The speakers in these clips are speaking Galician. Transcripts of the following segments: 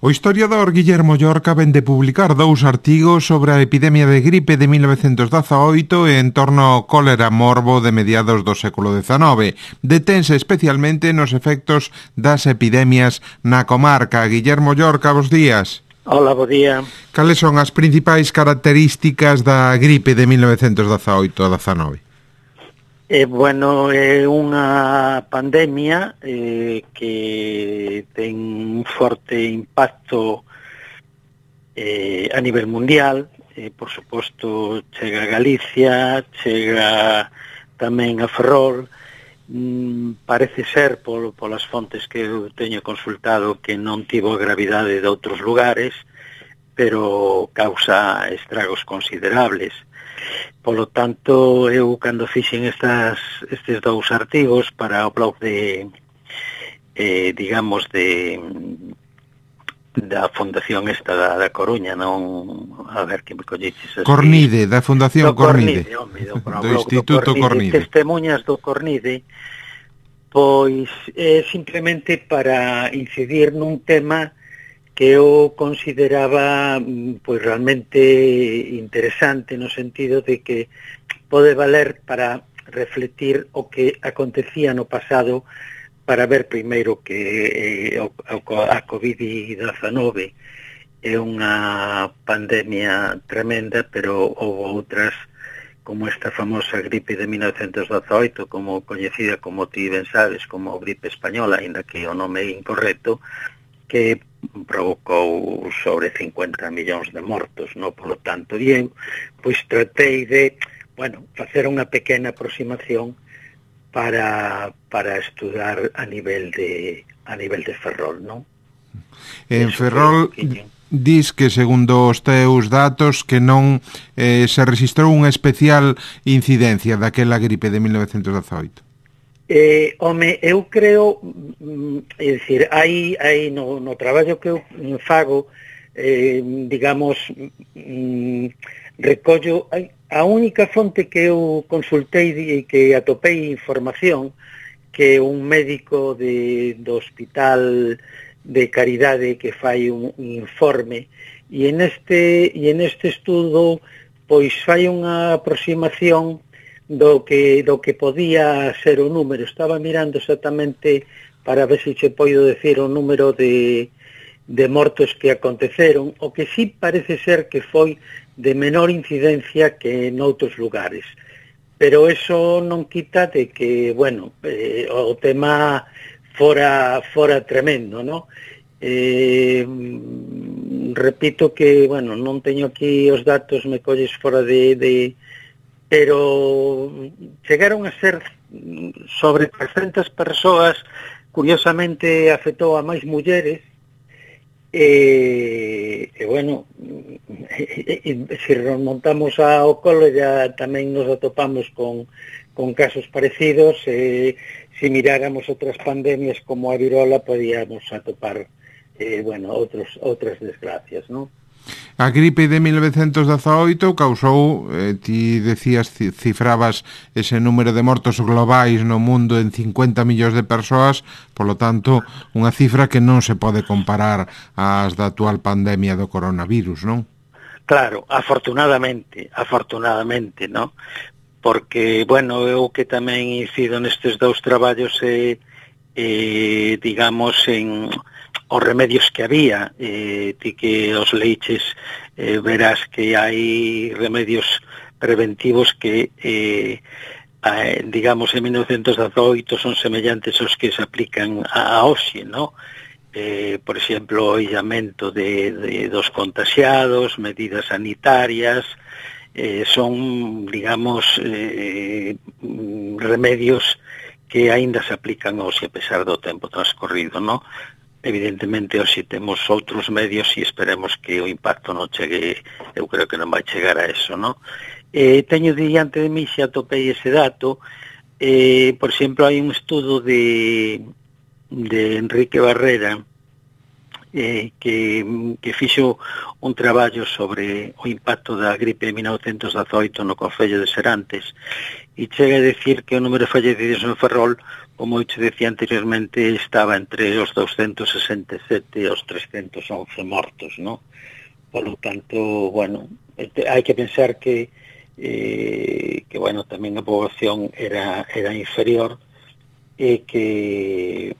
O historiador Guillermo Llorca vén de publicar 2 artigos sobre a epidemia de gripe de 1918 e en torno ao cólera morbo de mediados do século XIX. Detense especialmente nos efectos das epidemias na comarca. Guillermo Llorca, bos días. Hola, bo día. Cales son as principais características da gripe de 1918-19? Bueno, é unha pandemia que ten un forte impacto a nivel mundial. Por suposto, chega a Galicia, chega tamén a Ferrol. Parece ser, polas fontes que eu teño consultado, que non tivo a gravidade de outros lugares, pero causa estragos considerables. Polo tanto, eu cando fixen estes 2 artigos para o blog da Fundación esta da Coruña, non, a ver que me colleches así. Cornide, da Fundación Cornide. Do Instituto Cornide. Testemunhas do Cornide, pois simplemente para incidir nun tema que eu consideraba pois realmente interesante, no sentido de que pode valer para refletir o que acontecía no pasado, para ver primeiro que a COVID-19 é unha pandemia tremenda, pero houve outras como esta famosa gripe de 1918, como coñecida, como ti ben sabes, como gripe española, aínda que o nome é incorrecto, que provocou sobre 50 millóns de mortos, no? Polo tanto, eu pois tratei de, facer unha pequena aproximación para estudar a nivel de Ferrol, non? En Ferrol dis que, segundo os teus datos, que non se registrou unha especial incidencia daquela gripe de 1918. Eu creo, é dicir, hai no traballo que eu fago, recollo a única fonte que eu consultei e que atopei información, que un médico do Hospital de Caridade que fai un informe, e en este estudo pois fai unha aproximación do que podía ser o número. Estaba mirando exactamente para ver se che poido decir o número de mortos que aconteceron. O que sí parece ser que foi de menor incidencia que noutros lugares. Pero eso non quita de que, o tema fora tremendo, ¿no? Repito que, non teño aquí os datos, me colles fora pero chegaron a ser sobre 300 persoas. Curiosamente afectou a máis mulleres, se remontamos ao cólera tamén nos atopamos con casos parecidos. Se miráramos outras pandemias como a virola, podíamos atopar outras desgracias, non? A gripe de 1918 causou, ti decías, cifrabas ese número de mortos globais no mundo en 50 millóns de persoas, polo tanto, unha cifra que non se pode comparar ás da actual pandemia do coronavirus, non? Claro, afortunadamente, non? Porque, eu que tamén incido nestes 2 traballos, en os remedios que había, ti que os leiches, verás que hai remedios preventivos que, en 1918 son semellantes aos que se aplican a hoxe, ¿no? Por exemplo, o illamento dos contaxiados, medidas sanitarias, son, remedios que aínda se aplican hoxe a pesar do tempo transcorrido, ¿no? Evidentemente, hoxe temos outros medios e esperemos que o impacto non chegue, eu creo que non vai chegar a eso, ¿no? Teño diante de mí, xa atopei ese dato. Por exemplo, hai un estudo de Enrique Barrera que fixo un traballo sobre o impacto da gripe de 1918 no concello de Serantes, e chega a decir que o número de fallecidos en Ferrol, como eu te decía anteriormente, estaba entre os 267 e os 311 mortos, ¿no? Por lo tanto, bueno, hai que pensar que bueno, tamén a poboación era inferior e que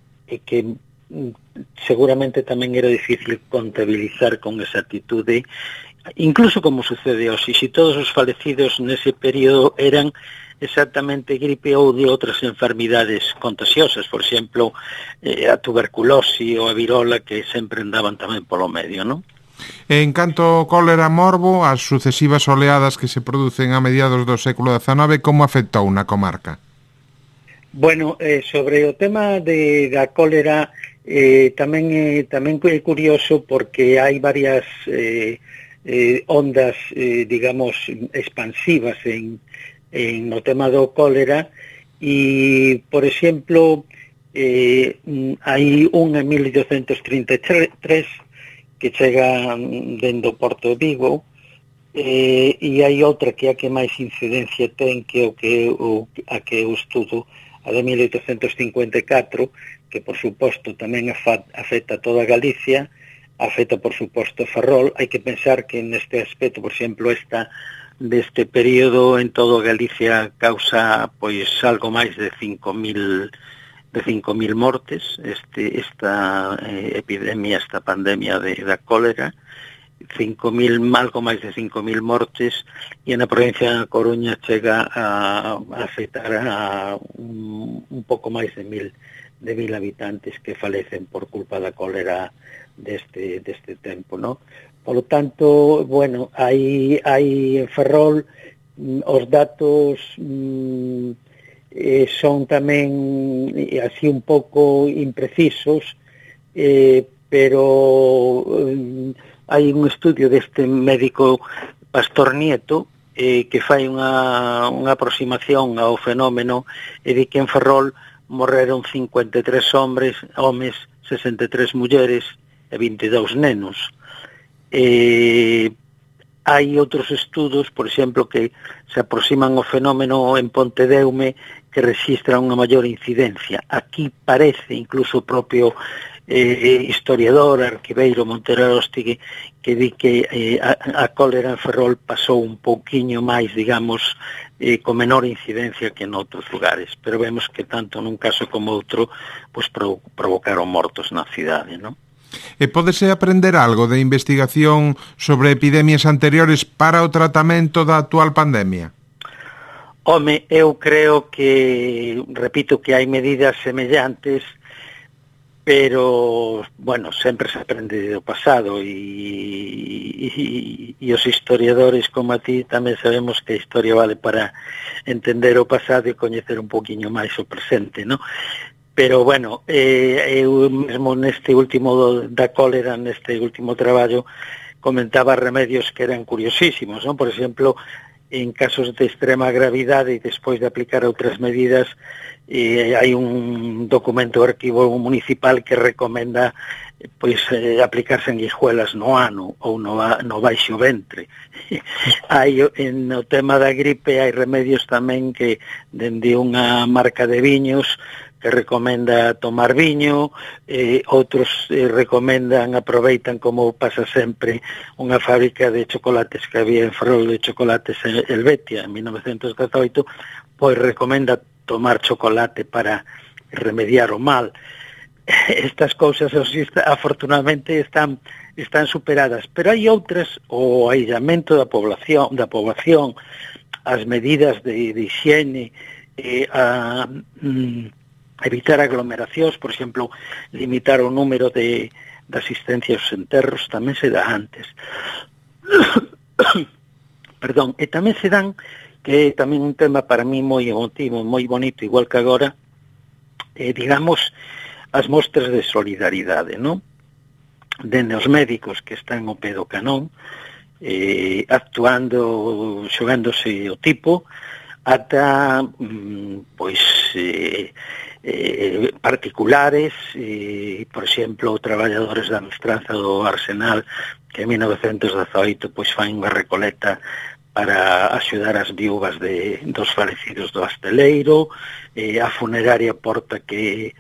seguramente tamén era difícil contabilizar con exactitude, incluso como sucede hoxe, se todos os falecidos nese período eran exactamente gripe ou de outras enfermidades contagiosas, por exemplo, a tuberculose ou a virola, que sempre andaban tamén polo medio, non? En canto ao cólera morbo, as sucesivas oleadas que se producen a mediados do século XIX, como afectou na comarca? Bueno, sobre o tema da cólera, tamén é curioso porque hai varias ondas, digamos, expansivas no tema do cólera, e, por exemplo, hai unha en 1833 que chega dende o Porto de Vigo, e hai outra que é a que máis incidencia ten, que a que eu estudo, a de 1854, que por suposto tamén afecta toda Galicia, afecta por suposto Ferrol. Hai que pensar que neste aspecto, por exemplo, deste período en todo Galicia causa pois algo máis de 5.000 mortes, esta epidemia, esta pandemia da cólera, algo máis de 5.000 mortes, e na provincia da Coruña chega a afectar a un pouco máis de 1.000 habitantes que falecen por culpa da cólera deste tempo, ¿no? Por lo tanto, bueno, hai en Ferrol os datos son tamén así un pouco imprecisos, pero hai un estudio deste médico Pastor Nieto que fai unha aproximación ao fenómeno, e di que en Ferrol morreron 53 homes, 63 mulleres e 22 nenos. Hai outros estudos, por exemplo, que se aproximan ao fenómeno en Pontedeume, que rexistra unha maior incidencia. Aquí parece, incluso o propio historiador Arquiveiro Montero Aróstigue, que di que a cólera en Ferrol pasou un pouquiño máis, digamos, con menor incidencia que en outros lugares, pero vemos que tanto nun caso como outro pues provocaron mortos na cidade, non? E pódese aprender algo de investigación sobre epidemias anteriores para o tratamento da actual pandemia? Home, eu creo que, repito, que hai medidas semellantes, pero, bueno, sempre se aprende do pasado, e os historiadores como a ti tamén sabemos que a historia vale para entender o pasado e coñecer un poquinho máis o presente, non? Pero, bueno, eu mesmo neste último da cólera, neste último traballo, comentaba remedios que eran curiosísimos, non? Por exemplo, en casos de extrema gravidade e despois de aplicar outras medidas, hai un documento do arquivo municipal que recomenda pois aplicar sanguijuelas no ano ou no baixo ventre. Hai no tema da gripe hai remedios tamén que dende unha marca de viños que recomenda tomar viño, outros aproveitan, como pasa sempre, unha fábrica de chocolates que había en Ferrol, de chocolates Helvetia, en 1918, pois recomenda tomar chocolate para remediar o mal. Estas cousas, afortunadamente, están superadas, pero hai outras, o aillamento da poboación, as medidas de higiene, evitar aglomeracións, por exemplo, limitar o número de asistencias aos enterros, tamén se dá antes. Perdón, e tamén se dan, que é tamén un tema para mí moi emotivo, moi bonito, igual que agora, digamos, as mostras de solidaridade, non? Dende os médicos que están ao pé do canón, actuando, xogándose o tipo, ata, pois, particulares, por exemplo, traballadores da mestranza do Arsenal, que en 1918 pois fan unha recoleta para axudar as viúvas dos falecidos do Asteleiro, a funeraria Porto que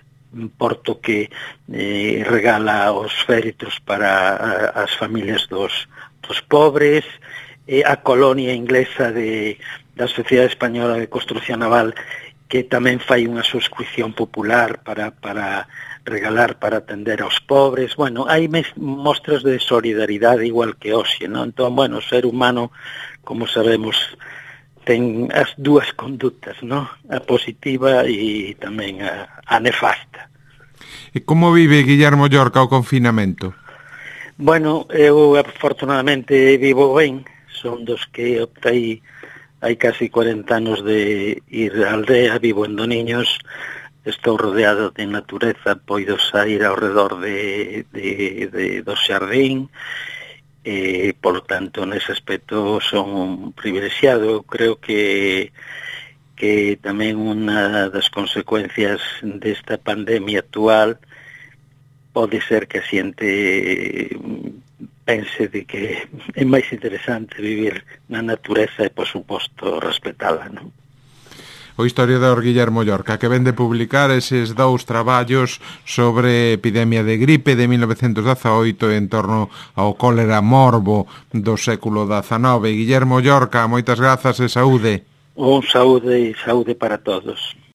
regala os féretros para as familias dos pobres, a colonia inglesa da Sociedade Española de Construcción Naval, que tamén fai unha subscripción popular para regalar, para atender aos pobres. Bueno, hai mostras de solidaridade igual que hoxe, non? Entón, bueno, o ser humano, como sabemos, ten as dúas condutas, non? A positiva e tamén a nefasta. E como vive Guillermo Llorca o confinamento? Bueno, eu afortunadamente vivo ben, son dos que optei hai casi 40 anos de ir á aldea, vivo en Doniños, estou rodeado de natureza, poido sair ao redor do xardín, por lo tanto, nese aspecto son un privilexiado. Eu creo que tamén unha das consecuencias desta pandemia actual pode ser que a xente pense de que é máis interesante vivir na natureza e, por suposto, respetala, non? O historiador Guillermo Llorca, que ven de publicar eses dous traballos sobre epidemia de gripe de 1918 en torno ao cólera morbo do século XIX. Guillermo Llorca, moitas grazas e saúde. Un saúde e saúde para todos.